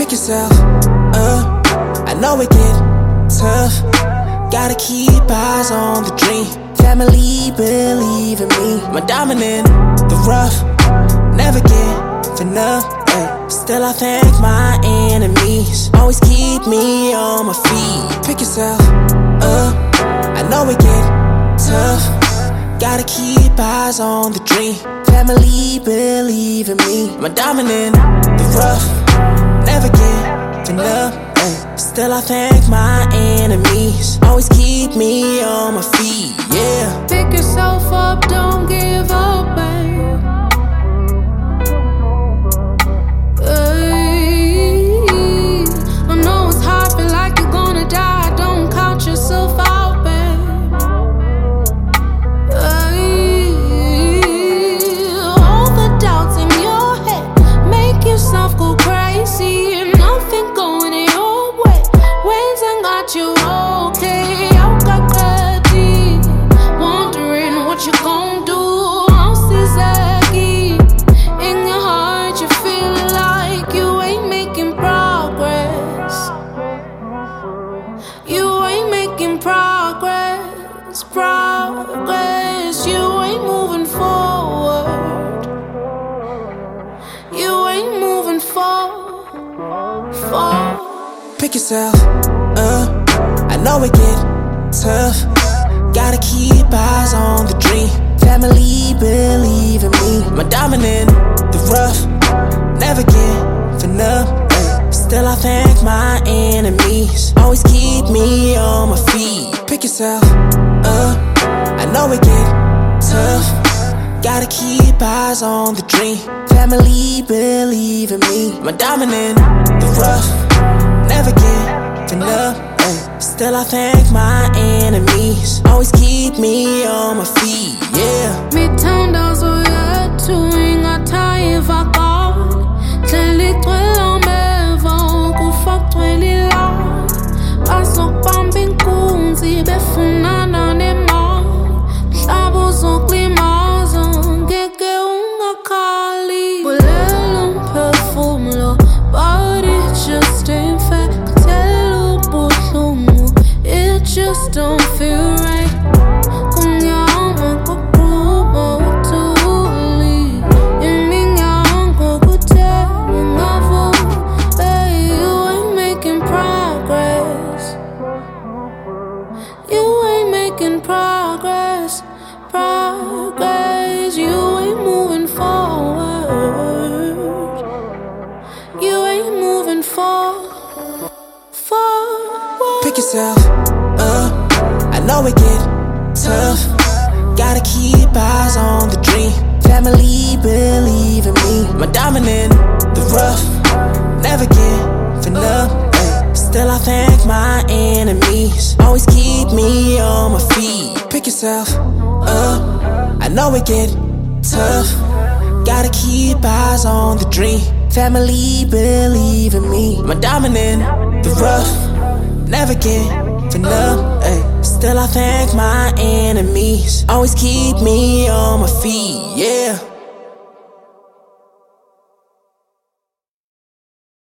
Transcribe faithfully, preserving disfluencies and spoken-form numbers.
Pick yourself up, I know it get tough. Gotta keep eyes on the dream. Family believe in me. My diamond in the rough, never give enough. Ay. Still I thank my enemies, always keep me on my feet. Pick yourself up, I know it get tough. Gotta keep eyes on the dream. Family believe in me. My diamond in the rough, never give enough. Ay. Still I thank my enemies, always keep me on my feet. Yeah. Pick yourself up, don't give up, babe. Hey, I know it's hard, feel like you're gonna die. Don't count yourself out, babe. Hey, all the doubts in your head make yourself go crazy, and nothing going in your way. Wins and got you okay. Eu got wondering what you gon' do. In your heart, you feel like you ain't making progress. You ain't making progress, progress. You ain't moving forward. You ain't moving forward, forward. Pick yourself up, I know it get tough. Gotta keep eyes on the dream. Family believe in me. My diamond in the rough, never give enough. Ay. Still I thank my enemies, always keep me on my feet. Pick yourself up, I know it get tough. Gotta keep eyes on the dream. Family believe in me. My diamond in the rough, never give enough. Ay. Still I thank my enemies, always keep me on my feet. Yeah. Midtown så jag tror inga tager var galt. Til lidt drøller med hvor god fuck drøller lag. Paso bombing kunzi befunana ne ma. Sabo så klimazo gege unga kali. Bolelum perfumlo, but it just ain't fair. Tell botlumu, it just don't feel right. Progress, progress. You ain't moving forward. You ain't moving forward, forward. Pick yourself up, I know it get tough. Gotta keep eyes on the dream. Family believe in me. My diamond in the rough, never give enough. Ay. Still I thank my enemies, always keep me on my feet. Pick yourself up, I know it get tough. Gotta keep eyes on the dream. Family believe in me. My diamond in the rough, never give enough. Ay. Still I thank my enemies, always keep me on my feet. Yeah.